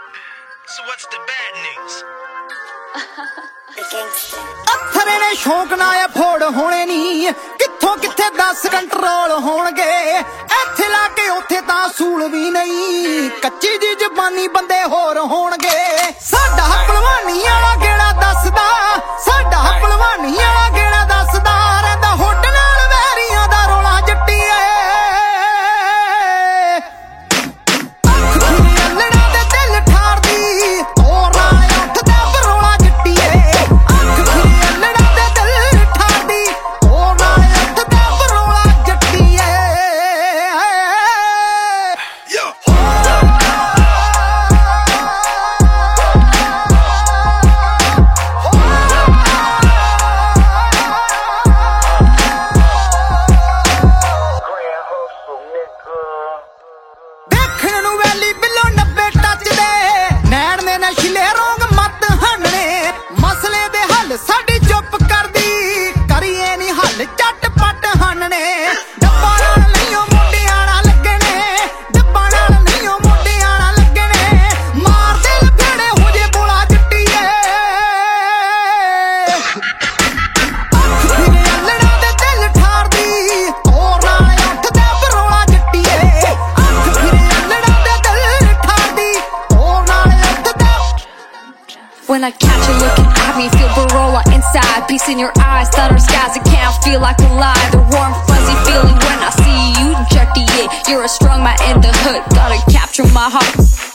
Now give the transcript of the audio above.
So what's the bad news? ਪੱਥਰੇ ਨੇ ਸ਼ੌਂਕ ਨਾ ਅਫੋਰਡ ਹੋਣੇ ਨੀ, ਕਿੱਥੋਂ ਕਿੱਥੇ 10 ਕੰਟਰੋਲ ਹੋਣਗੇ। ਇੱਥੇ ਲਾ ਕੇ ਉੱਥੇ ਤਾਂ ਸੂਲ ਵੀ ਨਹੀਂ, ਕੱਚੀ ਜੀ ਜ਼ਬਾਨੀ ਬੰਦੇ ਹੋਰ ਹੋਣਗੇ। ਸਾਡਾ ਭਲਵਾਨੀ ਵਾਲਾ ਗੇੜਾ ਦੱਸਦਾ, ਸਾਡਾ ਭਲਵਾਨੀ ਵਾਲਾ ਗੇੜਾ ਦੱਸਦਾ, ਰਹਿੰਦਾ ਹੁੱਡ ਨਾਲ ਵੈਰੀਆਂ ਦਾ ਰੋਲਾ ਜੱਟੀਏ। ਅੱਲੜਾਂ ਦੇ ਦਿਲ ਠਾਰਦੀ ਹੋਰ ਨਾਲ ਉੱਠਦਾ ਬਰੋਲਾ ਜੱਟੀਏ। ਅੱਲੜਾਂ ਦੇ ਦਿਲ ਠਾਰਦੀ ਹੋਰ ਨਾਲ ਉੱਠਦਾ ਬਰੋਲਾ ਜੱਟੀਏ। ਦੇਖਣ ਨੂੰ ਵੈਲੀ ਬਿੱਲੋ 90 ਟੱਚ ਦੇ ਨੈਣ ਨੇ ਨਸ਼ੀਲੇ ਰੋਗ ਮੱਤ ਹੰਨਣੇ। ਮਸਲੇ ਦੇ ਹੱਲ ਸਾਡੀ ਚੁੱਪ ਕਰਦੀ, ਕਰੀਏ ਨੀ ਹੱਲ ਝੱਟ-ਪੱਟ ਹੰਨਣੇ। ਡੱਬਾ ਨਾਲ ਨਹੀਂਓ ਮੁੰਡਿਆਂ ਨਾਲ ਲੱਗਣੇ, ਡੱਬਾ ਨਾਲ ਨਹੀਂਓ ਮੁੰਡਿਆਂ ਨਾਲ ਲੱਗਣੇ। ਮਾਰਦੇ ਲਫੇੜੇ ਹੋ ਜੇ ਬੋਲਾ ਜੱਟੀਏ। ਅੱਲੜਾਂ ਦੇ ਦਿਲ ਠਾਰਦੀ ਹੋਰ ਨਾਲ ਉੱਠਦਾ ਬਰੋਲਾ ਜੱਟੀਏ। ਅੱਲੜਾਂ ਦੇ ਦਿਲ ਠਾਰਦੀ ਹੋਰ ਨਾਲ ਉੱਠਦਾ। When I catch you looking at me, feel Barola inside. Peace in your eyes, thunder skies, it can't feel like a lie. The warm fuzzy feeling when I see you, Jetty, yeah. You're a strong man in the hood, gotta capture my heart.